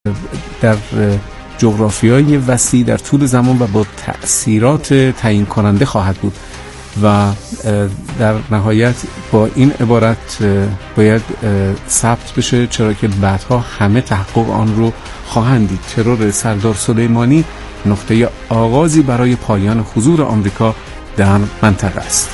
در جغرافیای وسیع در طول زمان و با تأثیرات تعیین کننده خواهد بود و در نهایت با این عبارت باید ثبت بشه، چرا که بعدها همه تحقق آن رو خواهند دید. ترور سردار سلیمانی نقطه آغازی برای پایان حضور آمریکا در منطقه است.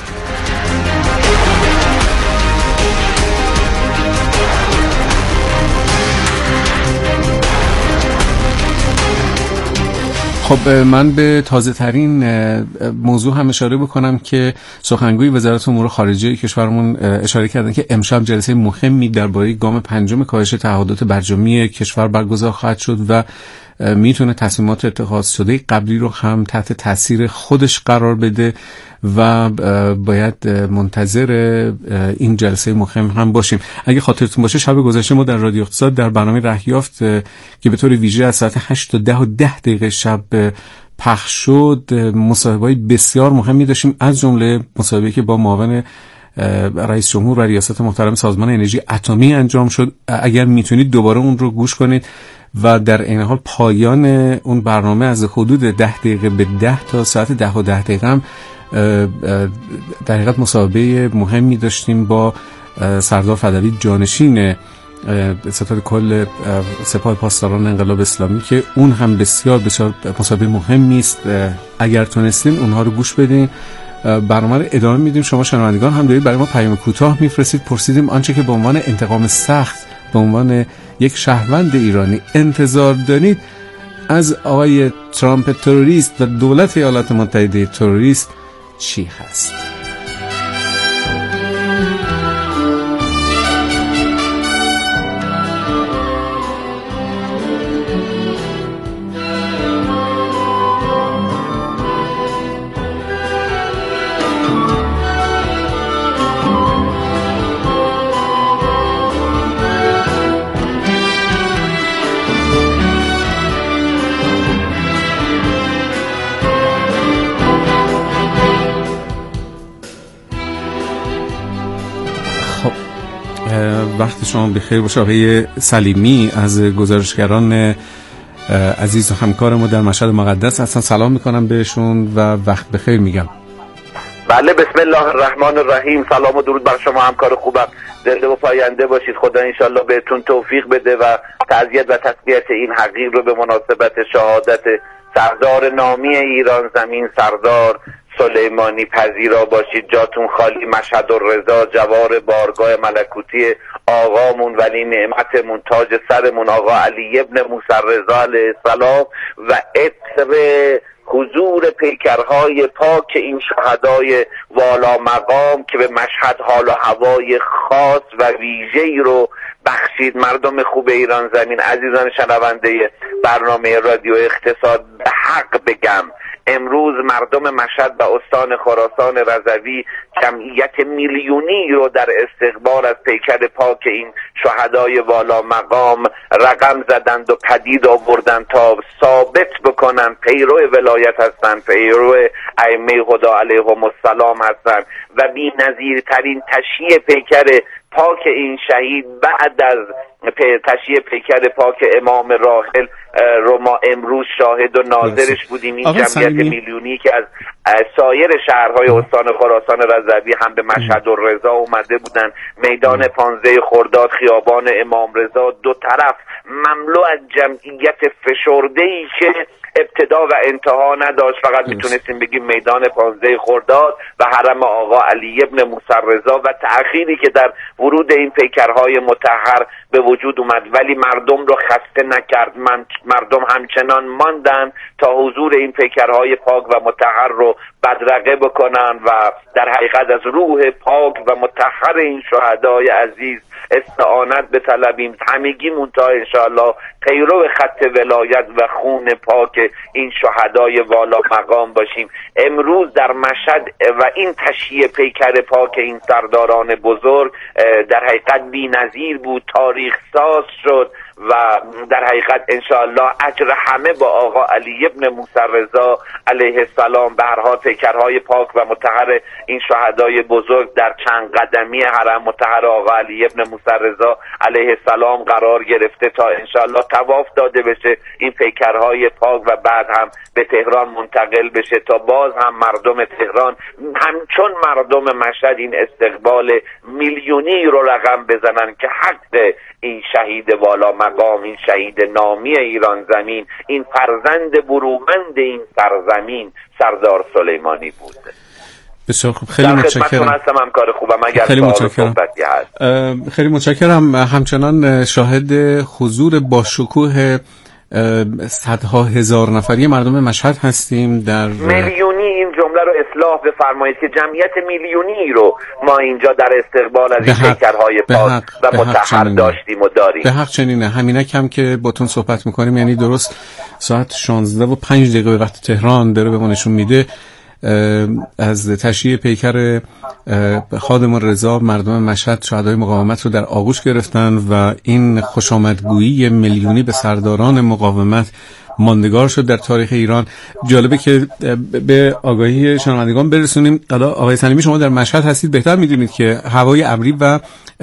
خب من به تازه ترین موضوع هم اشاره بکنم که سخنگوی وزارت امور خارجه کشورمون اشاره کردن که امشب جلسه مهمی درباره گام پنجم کاهش تعهدات برجامی کشور برگزار خواهد شد و میتونه تصمیمات اتخاذ شده قبلی رو هم تحت تاثیر خودش قرار بده و باید منتظر این جلسه مهم هم باشیم. اگه خاطرتون باشه شب گذشته ما در رادیو اقتصاد در برنامه رهیافت که به طور ویژه از ساعت 8 تا 10 و 10 دقیقه شب پخش شد مصاحبه‌های بسیار مهمی داشتیم، از جمله مصاحبه‌ای که با معاون رئیس جمهور و ریاست محترم سازمان انرژی اتمی انجام شد. اگر میتونید دوباره اون رو گوش کنید و در این حال پایان اون برنامه از حدود 10 دقیقه به 10 تا ساعت 10 و 10 دقیقه هم در حقیقت مصاحبه مهمی داشتیم با سردار فدوی جانشین ستاد کل سپاه پاسداران انقلاب اسلامی که اون هم بسیار بسیار مصاحبه مهمی است. اگر تونستین اونها رو گوش بدین. برنامه رو ادامه میدیم. شما شنوندگان هم دارید برای ما پیام کوتاه میفرستید. پرسیدیم آنچه که به عنوان انتقام سخت به عنوان یک شهروند ایرانی انتظار دارید از آقای ترامپ تروریست و دولت ایالات متحده تروریست چی هست؟ وقت شما بخیر باشه. آقای سلیمی از گزارشگران عزیز و همکار ما در مشهد مقدس هستن. سلام میکنم بهشون و وقت بخیر میگم. بله، بسم الله الرحمن الرحیم. سلام و درود بر شما همکار خوبم. زنده و پاینده باشید. خدا انشالله بهتون توفیق بده و تعزیت و تسلیت این حقیر رو به مناسبت شهادت سردار نامی ایران زمین سردار سلیمانی پذیرا باشید. جاتون خالی. مشهد الرضا جوار بارگاه ملکوتی آقامون ولی نعمتمون تاج سرمون آقا علی ابن موسی رضا علیه السلام و عطر حضور پیکرهای پاک این شهدای والا مقام که به مشهد حال و هوای خاص و ویژه‌ای رو بخشید. مردم خوب ایران زمین، عزیزان شنونده برنامه رادیو اقتصاد، به حق بگم امروز مردم مشهد و استان خراسان رضوی جمعیت میلیونی رو در استقبال از پیکر پاک این شهدای والا مقام رقم زدند و پدید آوردند تا ثابت بکنن پیرو ولایت هستند، پیرو ائمه خدا علیهم السلام هستند و بی‌نظیرترین تشییع پیکر پاک این شهید بعد از تشییع پیکر پاک امام راحل رو ما امروز شاهد و ناظرش بودیم. این جمعیت میلیونی که از سایر شهرهای استان خراسان رضوی هم به مشهد الرضا اومده بودن. میدان 15 خرداد، خیابان امام رضا، دو طرف مملو از جمعیت فشرده‌ای که ابتدا و انتها نداشت. فقط میتونستیم بگیم میدان 15 خرداد و حرم آقا علی ابن موسی رضا و تأخیری که در ورود این پیکرهای مطهر به وجود اومد، ولی مردم رو خسته نکرد. مردم همچنان ماندن تا حضور این پیکرهای پاک و مطهر رو بدرقه بکنن و در حقیقت از روح پاک و مطهر این شهدای عزیز استعانت بطلبیم. همگی منتها انشاءالله پیرو خط ولایت و خون پاک این شهدای والا مقام باشیم. امروز در مشهد و این تشییع پیکر پاک این سرداران بزرگ در حقیقت بی‌نظیر بود، تاریخ ساز شد و در حقیقت انشاءالله اجر همه با آقا علی ابن موسی رضا علیه السلام به هر حال پیکرهای پاک و مطهر این شهدای بزرگ در چند قدمی حرم مطهر آقا علی ابن موسی رضا علیه السلام قرار گرفته تا انشاءالله طواف داده بشه این پیکرهای پاک و بعد هم به تهران منتقل بشه تا باز هم مردم تهران همچون مردم مشهد این استقبال میلیونی رو رقم بزنن که حق این شهید والا مقام، این شهید نامی ایران زمین، این فرزند برومند این سرزمین سردار سلیمانی بوده. بسیار خوب، خیلی متشکرم. هستم همکار خوبم. اگر خیلی متشکرم. خیلی متشکرم. همچنان شاهد حضور با شکوه صدها هزار نفری مردم مشهد هستیم. در میلیونی، این جمله رو اصلاح بفرمایید که جمعیت میلیونی رو ما اینجا در استقبال از این پیکرهای پاک و مطهر داشتیم و داریم. به حق چنینه. همینک هم که باتون صحبت میکنیم، یعنی درست ساعت 16:05 به وقت تهران داره به ما نشون میده از تشییع پیکر خادم الرضا مردم مشهد شهدای مقاومت رو در آغوش گرفتن و این خوشامدگویی میلیونی به سرداران مقاومت ماندگار شد در تاریخ ایران. جالبه که به آگاهی شنوندگان برسونیم. آقای سلیمی، شما در مشهد هستید، بهتر میدونید که هوای ابری و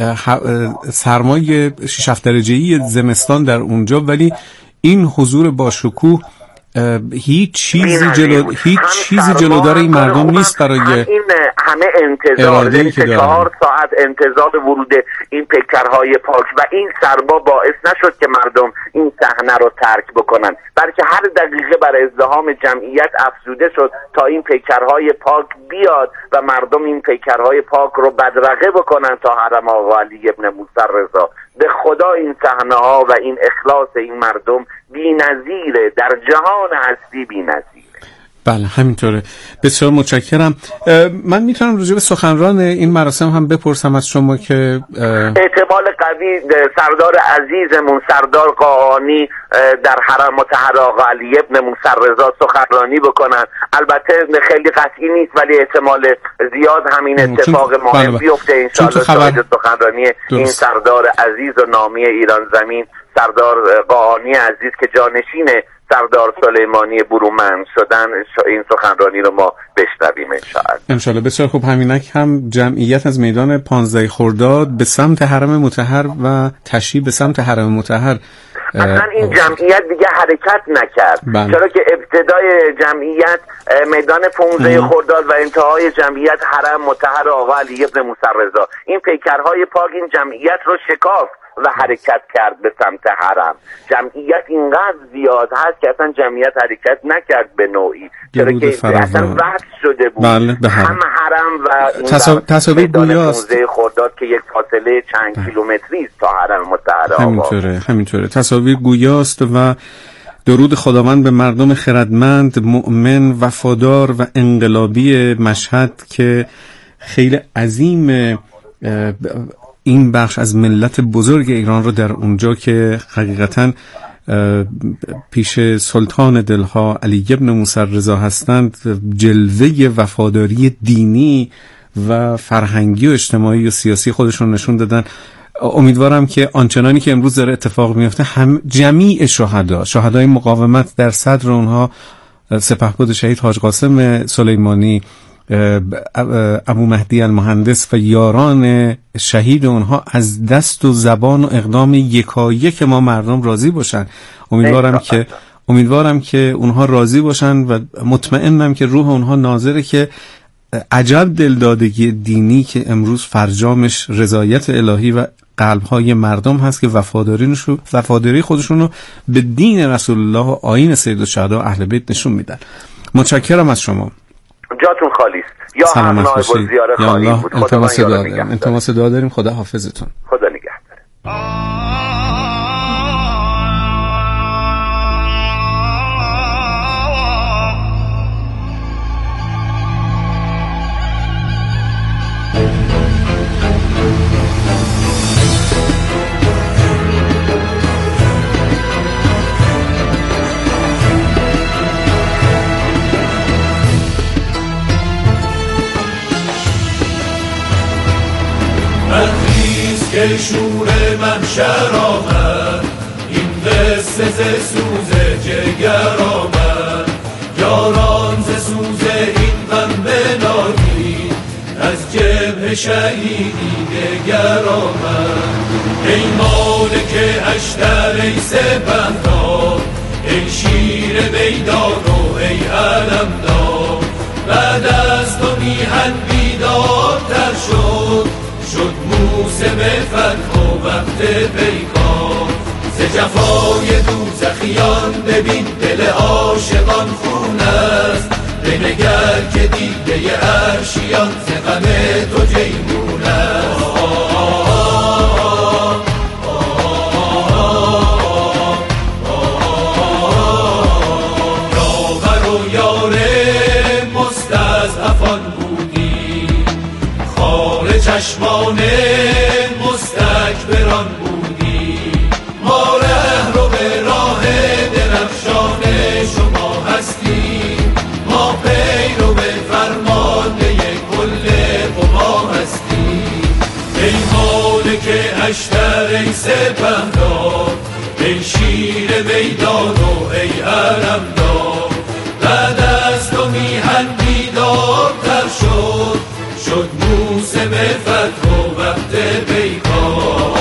سرمای 6-7 درجه‌ای زمستان در اونجا، ولی این حضور با شکوه هیچ چیزی جلودار این مردم نیست برای این همه انتظار. 4 ساعت انتظار ورود این پیکرهای پاک و این سربا باعث نشد که مردم این صحنه رو ترک بکنن، بلکه هر دقیقه بر ازدحام جمعیت افزوده شد تا این پیکرهای پاک بیاد و مردم این پیکرهای پاک رو بدرقه بکنن تا حرم آقا علی ابن موسی رضا. به خدا این صحنه ها و این اخلاص این مردم بی‌نظیره، در جهان هستی بی‌نظیره. بله همینطوره. بسیار متشکرم. من میتونم راجع به سخنران این مراسم هم بپرسم از شما که احتمال قوی سردار عزیزمون سردار قاآنی در حرم مطهر آقا علی ابن موسی رضا سخنرانی بکنن. البته خیلی قطعی نیست، ولی احتمال زیاد همین اتفاق مهم بیفته انشاءالله. شاهد سخنرانی این سردار عزیز و نامی ایران زمین سردار قاآنی عزیز که جانشین سردار سلیمانی برومند شدن، این سخنرانی رو ما بشنویم انشاءالله. بسیار خوب. همینک هم جمعیت از میدان 15 خرداد به سمت حرم مطهر و تشییع به سمت حرم مطهر اصلا این جمعیت دیگه حرکت نکرد. چرا که ابتدای جمعیت میدان 15 خرداد و انتهای جمعیت حرم مطهر آقا علی ابن موسی رضا. این پیکرهای پاک این جمعیت رو شکافت و حرکت کرد به سمت حرم. جمعیت اینقدر زیاد هست که اصلا جمعیت حرکت نکرد به نوعی، چرا که اصلا وقت شده بود. هم حرم و تصاویر گویاست 15 خرداد که یک فاصله چند کیلومتری است تا حرم مطهر. همینطوره. تصاویر گویاست و درود خداوند به مردم خردمند، مؤمن، وفادار و انقلابی مشهد که خیلی عظیم این بخش از ملت بزرگ ایران رو در اونجا که حقیقتاً پیش سلطان دلها علی ابن موسی رضا هستند جلوه وفاداری دینی و فرهنگی و اجتماعی و سیاسی خودشون نشون دادن. امیدوارم که آنچنانی که امروز داره اتفاق میفته هم جمیع شهدای مقاومت در صدر اونها سپهبد شهید حاج قاسم سلیمانی، ابو مهدی المهندس و یاران شهید اونها از دست و زبان و اقدام یکایک ما مردم راضی باشن. امیدوارم که اونها راضی باشن و مطمئنم که روح اونها ناظره که عجب دلدادگی دینی که امروز فرجامش رضایت الهی و قلب‌های مردم هست که وفاداری خودشون رو به دین رسول الله و آیین سید الشهدا اهل بیت نشون میدن. متشکرم از شما. جاتون خالی است. یا هم نایب الزیاره خالی بود. التماس دعا داریم. خدا حافظتون. خدا نگهدار. که شور من شهر آمد، ز سوز جگر آمد، یاران ز سوز این غم بنالید، از جبهه شهیدی دگر آمد. ای مالک اشتر، ای سپهدار، ای شیر میدان و ای علمدار، بعد از تو میهن بیدارتر شد موسم فتح و وقت پیکار. ز جفای دوزخیان ببین دل عاشقان خون است، بنگر که دیده عرشیان ز غم تو جیحون است. یاور و یار مستضعفان بودی، خار چشمان مستکبران بودی، ما رهرو به راه درفشان شما هستیم، ما پیرو فرمانده کل قوا هستیم. ای مالک اشتر، ای سپهدار، ای شیر میدان و ای علمدار، بعد از تو میهن بیدارتر شد موسم فتح و وقت پیکار.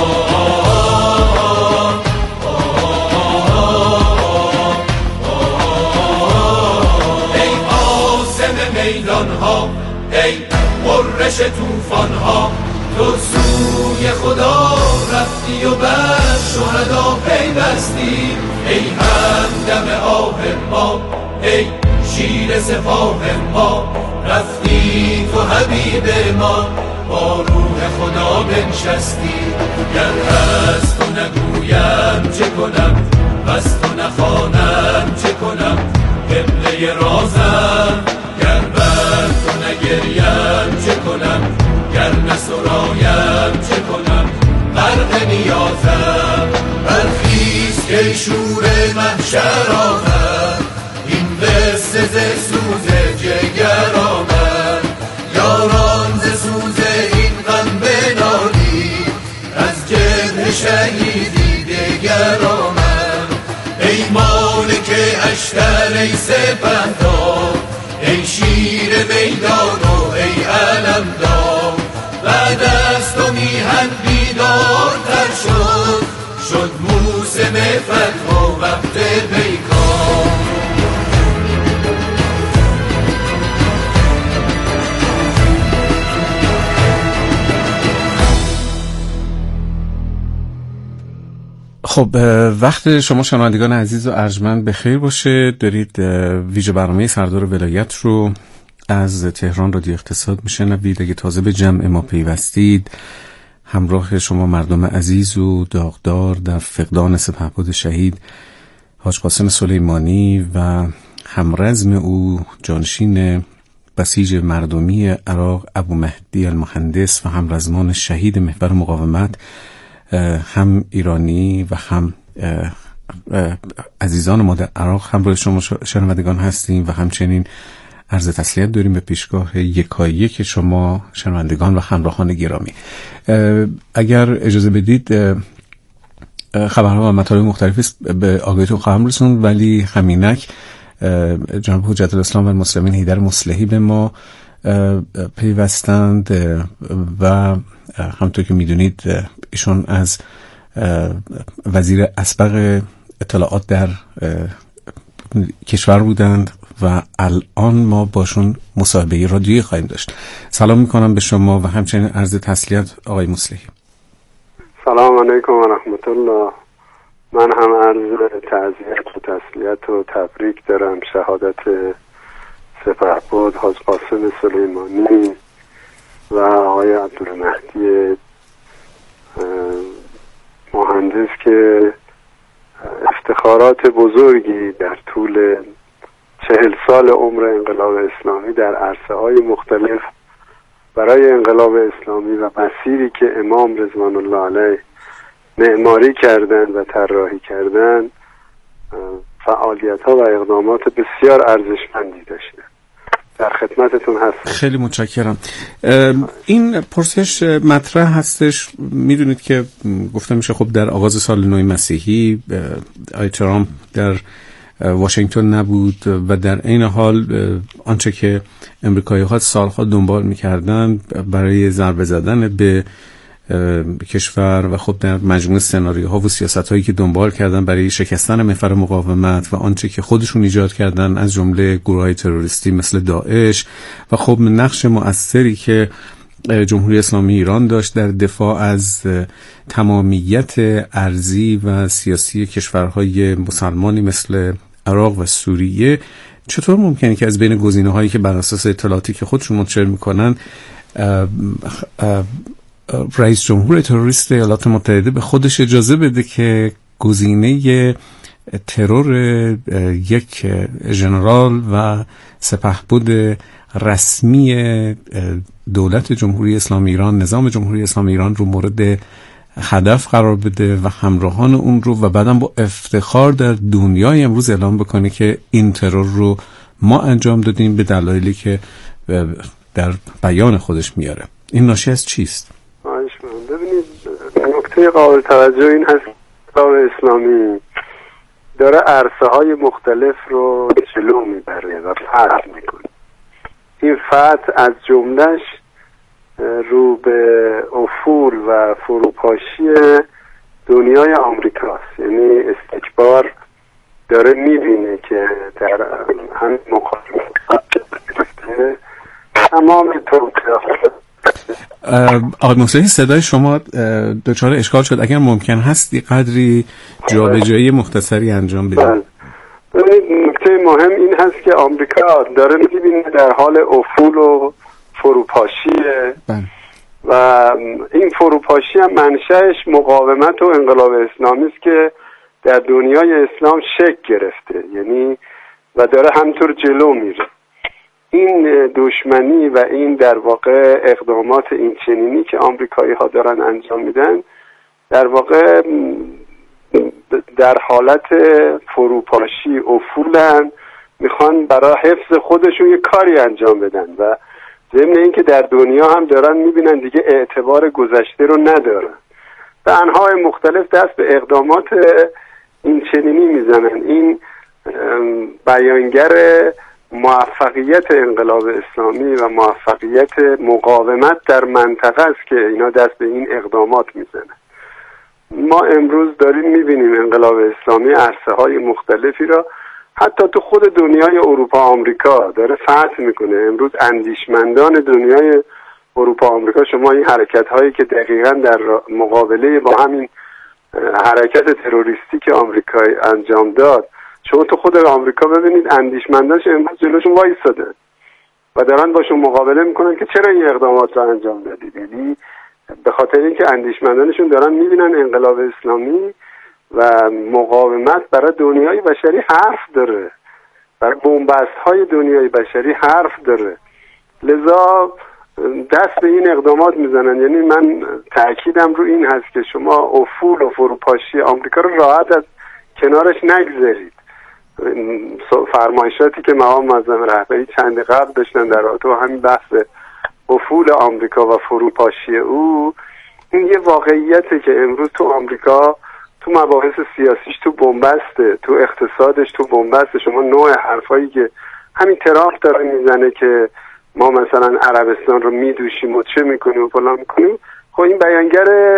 ای عاصم میدان ها، ای قررش طوفان ها، تو سوی خدا رفتی و بر شهدا پیوستی. ای همدم آه ما، ای شیر سپاه ما، رفتی تو حبیب ما، با روح خدا بنشستی. گر از تو نگویم چه کنم، بس تو نخوانم چه کنم، قبله رازم. گر بر تو نگریم چه کنم، گر نسرایم چه کنم، غرق نیازم. برخیز که شور محشر آمد، این قصه ز سوز جگر آمد، یاران ز سوز این غم بنالید، از جبهه شهیدی دگر آمد. ای مالک اشتر، ای سپهدار، ای شیر میدان و ای علمدار، بعد از تو میهن بیدارتر شد موسم فتح و وقت پیکار. خب وقت شما شنوندگان عزیز و ارجمند بخیر باشه. دارید ویژه برنامه سردار ولایت رو از تهران رادیو اقتصاد میشنوید. اگه تازه به جمع ما پیوستید، همراه شما مردم عزیز و داغدار در فقدان سپهبد شهید حاج قاسم سلیمانی و همرزم او جانشین بسیج مردمی عراق ابو مهدی المهندس و همرزمان شهید محور مقاومت، هم ایرانی و هم عزیزان ما در عراق، همراه شما شنوندگان هستیم و همچنین عرض تسلیت داریم به پیشگاه یکایک شما شنوندگان و همراهان گرامی. اگر اجازه بدید خبرها و مطالب مختلفی به آگاهیتون خواهم رسوند، ولی همینک جناب حجت الاسلام و المسلمین حیدر مصلحی به ما پیوستند و همونطور که میدونید ایشون از وزیر اسبق اطلاعات در کشور بودند و الان ما باشون مصاحبه رادیویی خواهیم داشت. سلام میکنم به شما و همچنین عرض تسلیت آقای مصلحی. سلام علیکم و رحمت الله. من هم عرض تعزیت و تسلیت و تبریک دارم شهادت سپهبد حاج قاسم سلیمانی و آقای عبدالمهدی مهندس که افتخارات بزرگی در طول 40 سال عمر انقلاب اسلامی در عرصه‌های مختلف برای انقلاب اسلامی و مسیری که امام رضوان الله علیه معماری کردن و طراحی کردن فعالیت‌ها و اقدامات بسیار ارزشمندی داشته. در خدمتتون هستم. خیلی متشکرم. این پرسش مطرح هستش، میدونید که گفتم میشه خب در آغاز سال نو مسیحی آقای ترامپ در واشنگتن نبود و در این حال آنچه که امریکایی‌ها سالها دنبال می‌کردن برای ضربه زدن به کشور و خب در مجموعه سناریوها و سیاست‌هایی که دنبال کردن برای شکستن محور مقاومت و آنچه که خودشون ایجاد کردن از جمله گروه‌های تروریستی مثل داعش و خب نقش مؤثری که جمهوری اسلامی ایران داشت در دفاع از تمامیت ارضی و سیاسی کشورهای مسلمانی مثل عراق و سوریه، چطور ممکنه که از بین گزینه‌هایی که بر اساس اطلاعاتی که خودشون منتشر می‌کنن رئیس جمهور تروریست ایالات متحده به خودش اجازه بده که گزینه ترور یک ژنرال و سپهبد رسمی دولت جمهوری اسلامی ایران، نظام جمهوری اسلامی ایران رو مورد هدف قرار بده و همراهان اون رو و بعدم با افتخار در دنیای امروز اعلام بکنه که این ترور رو ما انجام دادیم به دلایلی که در بیان خودش میاره. این ناشی از چیست؟ ببینید، نکته قابل توجه این هست که اسلامی داره عرصه‌های مختلف رو جلو میبره و فتح میکنه. این فتح از جملهش رو به افول و فروپاشی دنیای آمریکاست. یعنی استکبار داره میبینه که در همین مقاومت تمام توقیات. آقای مصلحی، صدای شما دچار اشکال شد، اگر ممکن هست قدری جابجایی مختصری انجام بدید. نکته مهم این هست که آمریکا داره میبینه در حال افول و فروپاشیه و این فروپاشی هم منشأش مقاومت و انقلاب اسلامی است که در دنیای اسلام شکل گرفته، یعنی و داره همطور جلو میره. این دشمنی و این در واقع اقدامات این چنینی که آمریکایی ها دارن انجام میدن در واقع در حالت فروپاشی افولن، میخوان برای حفظ خودشون یه کاری انجام بدن و ضمن این که در دنیا هم دارن میبینن دیگه اعتبار گذشته رو ندارن و انواع مختلف دست به اقدامات این چنینی میزنن. این بیانگر موفقیت انقلاب اسلامی و موفقیت مقاومت در منطقه است که اینا دست به این اقدامات میزنن. ما امروز داریم میبینیم انقلاب اسلامی عرصه‌های مختلفی را حتی تو خود دنیای اروپا آمریکا داره فتح میکنه. امروز اندیشمندان دنیای اروپا آمریکا، شما این حرکت‌هایی که دقیقاً در مقابله با همین حرکت تروریستی که آمریکا انجام داد، شما تو خود آمریکا ببینید اندیشمندانش امروز جلوشون وایسادن و دارن باشون مقابله میکنن که چرا این اقدامات رو انجام دادید. یعنی به خاطر اینکه اندیشمندانشون دارن میبینن انقلاب اسلامی و مقاومت برای دنیای بشری حرف داره، برای بن‌بست‌های دنیای بشری حرف داره، لذا دست به این اقدامات میزنن. یعنی من تأکیدم رو این هست که شما افول و فروپاشی آمریکا رو راحت از کنارش نگذارید. فرمایشاتی که مقام معظم رهبری چند قبل داشتن در رابطه با همین بحث افول آمریکا و فروپاشی او، این یه واقعیته که امروز تو آمریکا تو مباحث سیاسیش تو بن‌بسته، تو اقتصادش تو بن‌بسته. شما نوع حرفایی که همین ترامپ داره میزنه که ما مثلا عربستان رو میدوشیم و چه میکنیم و فلان میکنیم، خب این بیانگر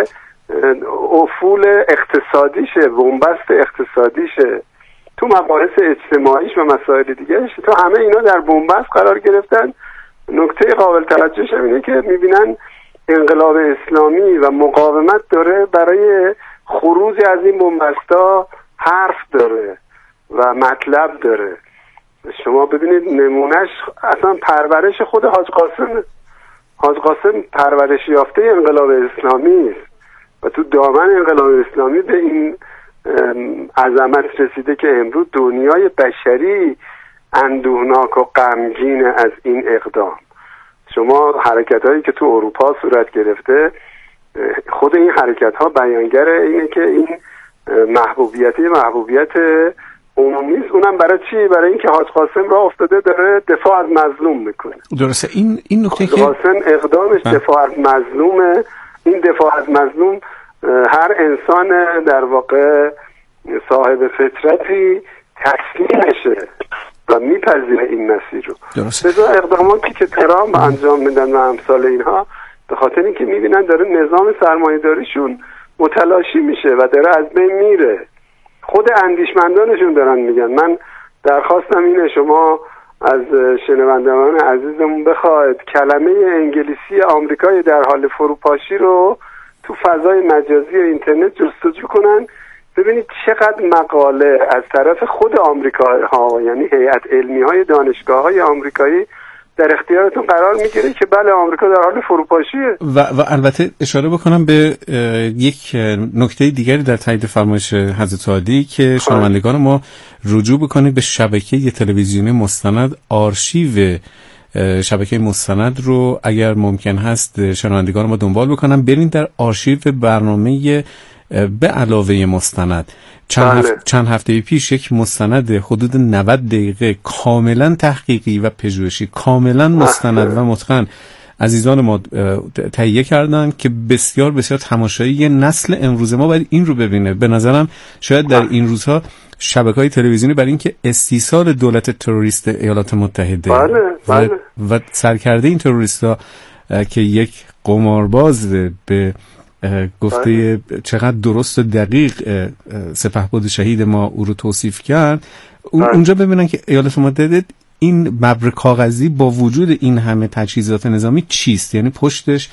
افول اقتصادیشه، بن‌بست اقتصادیشه. تو مباحث اجتماعیش و مسائل دیگهش تو همه اینا در بن‌بست قرار گرفتن. نکته قابل توجهش اینه که میبینن انقلاب اسلامی و مقاومت داره برای خروج از این بن‌بستا حرف داره و مطلب داره. شما ببینید نمونهش اصلا پرورش خود حاج قاسم. حاج قاسم پرورش یافته انقلاب اسلامی است و تو دامن انقلاب اسلامی به این عظمت رسیده که امروز دنیای بشری اندوهناک و غمگین از این اقدام. شما حرکت‌هایی که تو اروپا صورت گرفته، خود این حرکت‌ها بیانگر اینه که این محبوبیت عمومی است. اونم برای چی؟ برای اینکه حاج قاسم راه افتاده داره دفاع از مظلوم میکنه. درسته. این نکته که قاسم اقدامش دفاع از مظلومه. این دفاع از مظلوم هر انسان در واقع صاحب فطرتی تسلیمشه و میپذیره این مسیر رو. لذا اقداماتی که ترامپ انجام میدن و امثال اینها به خاطر اینکه میبینن داره نظام سرمایه‌داریشون متلاشی میشه و داره از بین میره. خود اندیشمندانشون دارن میگن. من درخواستم اینه شما از شنوندگان عزیزمون بخواید کلمه انگلیسی آمریکای در حال فروپاشی رو تو فضای مجازی و اینترنت جستجو کنن، ببینید چقدر مقاله از طرف خود آمریکاها، یعنی هیئت علمی‌های دانشگاه‌های آمریکایی در اختیارتون قرار میگیره که بله آمریکا در حال فروپاشیه. و البته اشاره بکنم به یک نکته دیگری در تایید فرمایش حضرت عالی که شنوندگان ما رجوع بکنید به شبکه تلویزیونی مستند آرشیو شبکه مستند رو اگر ممکن هست شنوندگان ما دنبال بکنن، برین در آرشیو برنامه به علاوه مستند. چند هفته پیش یک مستند حدود 90 دقیقه کاملا تحقیقی و پژوهشی، کاملا مستند و متقن عزیزان ما تهیه کردن که بسیار بسیار تماشایی نسل امروز ما باید این رو ببینه. به نظرم شاید در این روزها شبکه‌های تلویزیونی برای اینکه استیصال دولت تروریست ایالات متحده و سرکرده این تروریست‌ها که یک قمارباز به گفته چقدر درست و دقیق سپهبد شهید ما او رو توصیف کرد، اونجا ببینن که ایالات متحده این ببر کاغذی با وجود این همه تجهیزات نظامی چیست، یعنی پشتش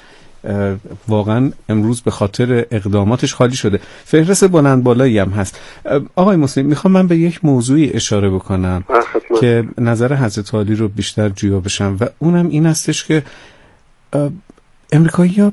واقعا امروز به خاطر اقداماتش خالی شده. فهرست بلند بالایی هم هست. آقای مسلم، میخوام من به یک موضوعی اشاره بکنم که نظر حضرت عالی رو بیشتر جویا بشم و اونم این هستش که امریکایی‌ها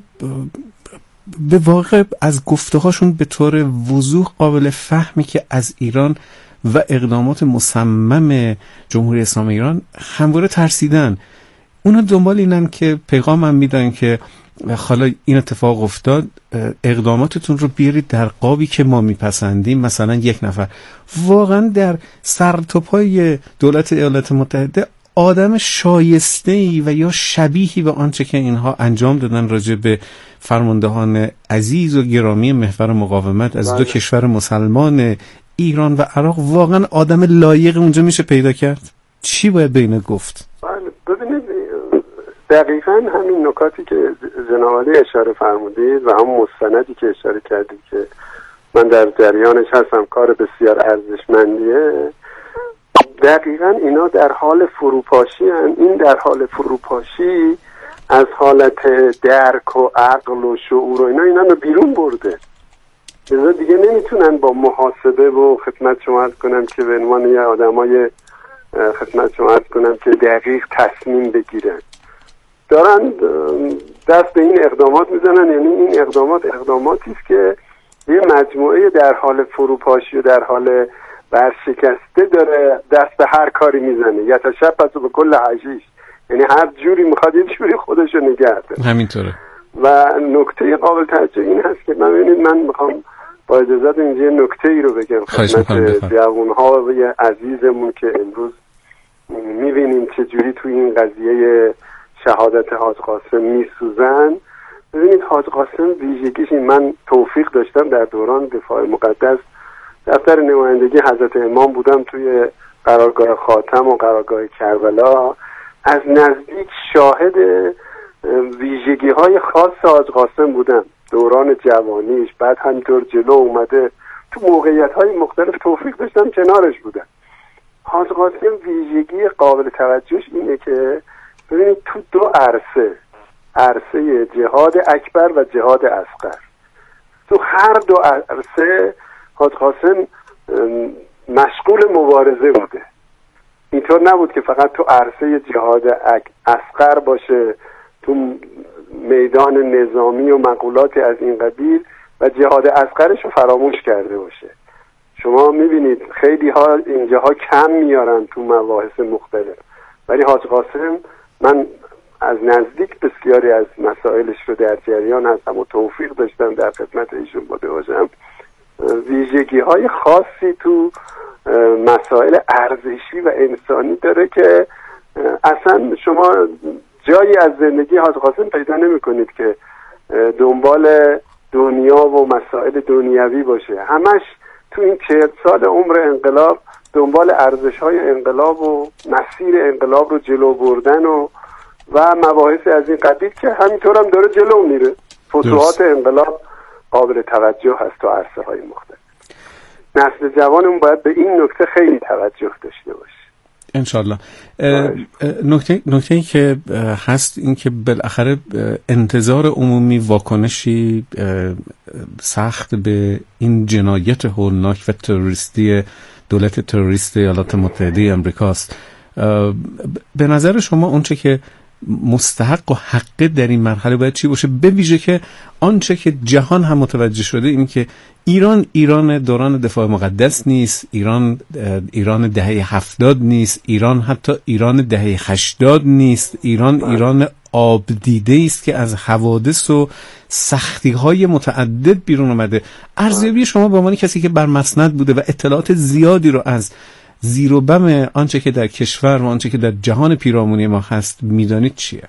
به واقع از گفته‌هاشون به طور وضوح قابل فهمی که از ایران و اقدامات مصمم جمهوری اسلامی ایران همواره ترسیدن. اونا دنبال اینن که پیغام هم میدن که حالا این اتفاق افتاد، اقداماتتون رو بیارید در قابی که ما میپسندیم. مثلا یک نفر واقعا در سرتوپای دولت ایالات متحده آدم شایسته‌ای و یا شبیهی به آنچه که اینها انجام دادن راجع به فرماندهان عزیز و گرامی محور مقاومت از دو کشور مسلمان ایران و عراق، واقعا آدم لایق اونجا میشه پیدا کرد؟ چی باید به اینا گفت؟ ببینید دقیقاً همین نکاتی که جناب عالی اشاره فرمودید و هم مستندی که اشاره کردید که من در جریانش هستم، کار بسیار ارزشمندیه. دقیقاً اینا در حال فروپاشی هن. این در حال فروپاشی از حالت درک و عقل و شعور و اینا رو بیرون برده. لذا دیگه نمیتونن با محاسبه و خدمت شما عرض کنم که به عنوان یه آدمای خدمت شما عرض کنم که دقیق تصمیم بگیرن. دارن دست به این اقدامات میزنن. یعنی این اقداماتی است که یه مجموعه در حال فروپاشی و در حال برشکسته داره دست به هر کاری میزنه. یا تشبث به کل حشیش، یعنی هر جوری میخواد یه جوری خودشو نگه داره. همینطوره. و نکته قابل توجه این هست که من میخوام با اجازت اینجا نکته ای رو بگم خدمت جوان‌ها و عزیزمون که امروز میبینیم چه جوری توی این قضیه شهادت حاج قاسم میسوزن. ببینید حاج قاسم ویژگیش این، من توفیق داشتم در دوران دفاع مقدس دفتر نمایندگی حضرت امام بودم، توی قرارگاه خاتم و قرارگاه کربلا از نزدیک شاهد ویژگی های خاص حاج قاسم بودم دوران جوانیش. بعد همینطور جلو اومده تو موقعیت های مختلف توفیق داشتم کنارش بودم. حاج قاسم ویژگی قابل توجهش اینه که ببینید تو دو عرصه جهاد اکبر و جهاد اصغر، تو هر دو عرصه حاج قاسم مشغول مبارزه بوده. اینطور نبود که فقط تو عرصه جهاد اصغر باشه، تو میدان نظامی و مقولاتی از این قبیل و جهاد اصغرش رو فراموش کرده باشه. شما میبینید خیلی ها اینجاها کم میارن تو مباحث مختلف، ولی حاج قاسم من از نزدیک بسیاری از مسائلش رو در جریان هستم و توفیق داشتم در خدمت ایشون بوده باشم. ویژگی‌های خاصی تو مسائل ارزشی و انسانی داره که اصلا شما جایی از زندگی حاج قاسم پیدا نمی‌کنید که دنبال دنیا و مسائل دنیوی باشه. همش تو این 40 سال عمر انقلاب دنبال ارزش‌های انقلاب و مسیر انقلاب رو جلو بردن و مباحث از این قبیل که همینطور هم داره جلو میره. فتوحات انقلاب قابل توجه هست تو عرصه‌های مختلف. نسل جوانمون باید به این نکته خیلی توجه داشته باشه. انشالله. نکته که هست این که بالاخره انتظار عمومی واکنشی سخت به این جنایت هولناک و تروریستی دولت تروریست ایالات متحده آمریکاست. به نظر شما اونچه که مستحق و حقه در این مرحله باید چی باشه؟ به ویژه که آنچه که جهان هم متوجه شده این که ایران دوران دفاع مقدس نیست، ایران دهه 70 نیست، ایران حتی ایران دهه 80 نیست، ایران آب دیده است که از حوادث و سختی‌های متعدد بیرون اومده. ارزیابی شما به عنوان کسی که بر مسند بوده و اطلاعات زیادی رو از زیر و بم آنچه که در کشور و آنچه که در جهان پیرامونی ما هست میدانید چیه؟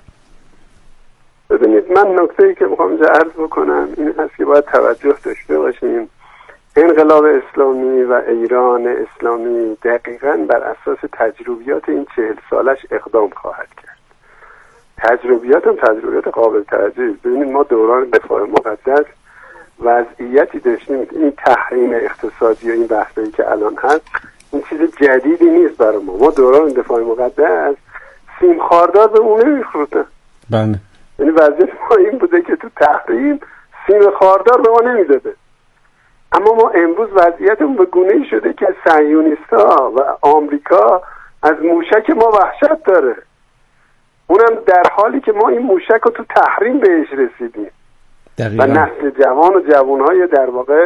ببینید، من نکته‌ای که میخوام عرض بکنم این هست که باید توجه داشته باشیم. انقلاب اسلامی و ایران اسلامی دقیقاً بر اساس تجربیات این 40 سالش اقدام خواهد کرد. تجربیات قابل توجهی. ببینید، ما دوران دفاع مقدس وضعیتی داشتیم، این تحریم اقتصادی و این بحثایی که الان هست این چیز جدیدی نیست برای ما. دوران دفاع مقدس سیم خاردار به اون نمیخوردن. بله. یعنی وضعیت ما این بوده که تو تحریم سیم خاردار به ما نمیداده. اما ما امروز وضعیتمون به گونه‌ای شده که صهیونیست‌ها و آمریکا از موشک ما وحشت داره. اونم در حالی که ما این موشک رو تو تحریم بهش رسیدیم. دقیقا. و نسل جوان و جوانهای در واقع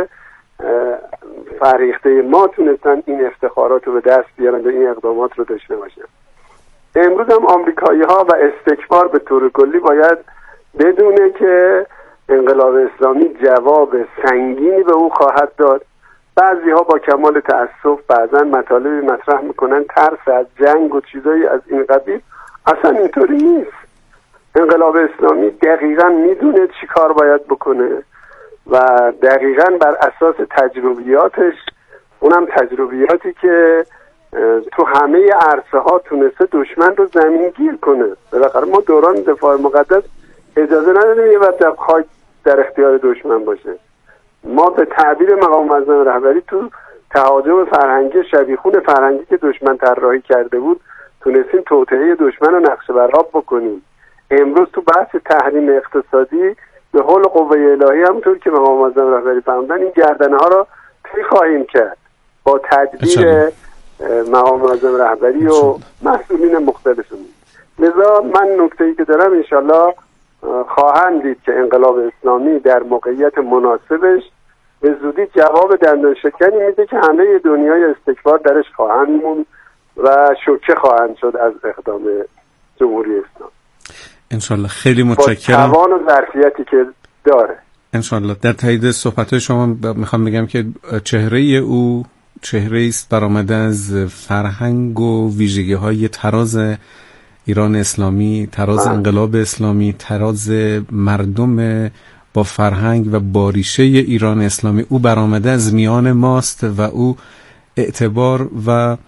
فریخته ما تونستن این افتخارات رو به دست بیارن و این اقدامات رو داشته باشن. امروز هم آمریکایی ها و استکبار به طور کلی باید بدونه که انقلاب اسلامی جواب سنگینی به او خواهد داد. بعضی ها با کمال تأسف بعضا مطالبی مطرح میکنن ترس از جنگ و چیزایی از این قبیل. اصلا اینطوری نیست. انقلاب اسلامی دقیقاً میدونه چی کار باید بکنه و دقیقاً بر اساس تجربیاتش، اونم تجربیاتی که تو همه عرصه ها تونسته دشمن رو زمینگیر کنه. بالاخره ما دوران دفاع مقدس اجازه ندادیم یه وقت خاک در اختیار دشمن باشه. ما به تعبیر مقام معظم رهبری تو تهاجم فرهنگی شبیخون فرهنگی که دشمن طراحی کرده بود تونستیم توطئه دشمن رو نقشه برآب بکنیم. امروز تو بحث تحریم اقتصادی به حول قوه الهی همونطور که مقام معظم رهبری فرمودن این گردنه ها رو طی خواهیم کرد با تدبیر مقام معظم رهبری و مسئولین مختلفمون. لذا من نکته‌ای که دارم انشالله خواهند دید که انقلاب اسلامی در موقعیت مناسبش به زودی جواب دندان شکنی میده که همه دنیای استکبار درش خواهند موند و شوکه خواهند شد از اقدام جمهوری اسلامی. انشالله. خیلی متشکرم. توان و ظرفیتی که داره. انشالله. در تایید صحبت‌های شما میخوام بگم که چهره او چهره است برآمده از فرهنگ و ویژگی‌های تراز ایران اسلامی، تراز انقلاب اسلامی، تراز مردم با فرهنگ و با ریشه ایران اسلامی. او برآمده از میان ماست و او اعتبار و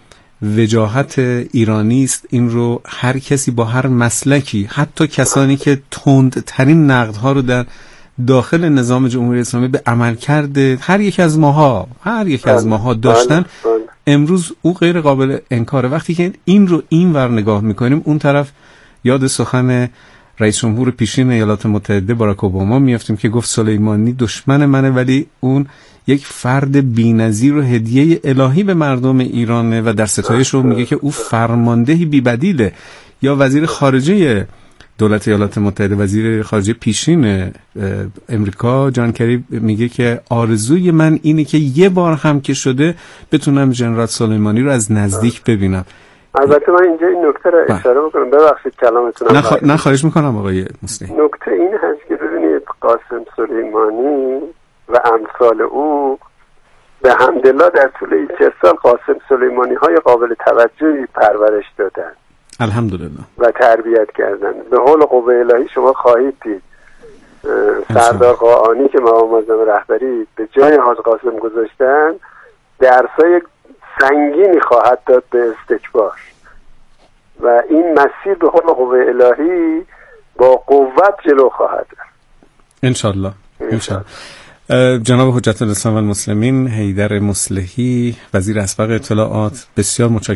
وجاهت ایرانی است. این رو هر کسی با هر مسلکی، حتی کسانی که تندترین نقدها رو در داخل نظام جمهوری اسلامی به عمل کرده هر یک از ماها داشتن، امروز او غیر قابل انکاره. وقتی که این رو این ور نگاه میکنیم، اون طرف یاد سخن رئیس جمهور پیشین ایالات متحده باراک اوباما میافتیم که گفت سلیمانی دشمن منه ولی اون یک فرد بی‌نظیر و هدیه الهی به مردم ایرانه و در ستایش رو میگه که او فرماندهی بی‌بدیله. یا وزیر خارجه دولت ایالات متحده، وزیر خارجه پیشین امریکا جان کری میگه که آرزوی من اینه که یه بار هم که شده بتونم ژنرال سلیمانی رو از نزدیک ببینم. البته من اینجا این نکته رو اشاره بکنم، ببخشید کلامتون. نه خواهش میکنم آقای مصلحی. نکته این هست که ببینید قاسم سلیمانی و امثال او به حمدالله در طول این 40 سال قاسم سلیمانی های قابل توجهی پرورش دادن الحمدلله و تربیت کردن. به حول قوه الهی شما خواهید دید سردار قاآنی که مقام معظم رهبری به جای حاج قاسم گذاشتن درسای سنگینی خواهد داد به استکبار و این مسیر به حول قوه الهی با قوت جلو خواهد رفت انشالله. جناب حجت الاسلام و المسلمین حیدر مصلحی وزیر اسبق اطلاعات، بسیار متشکرم.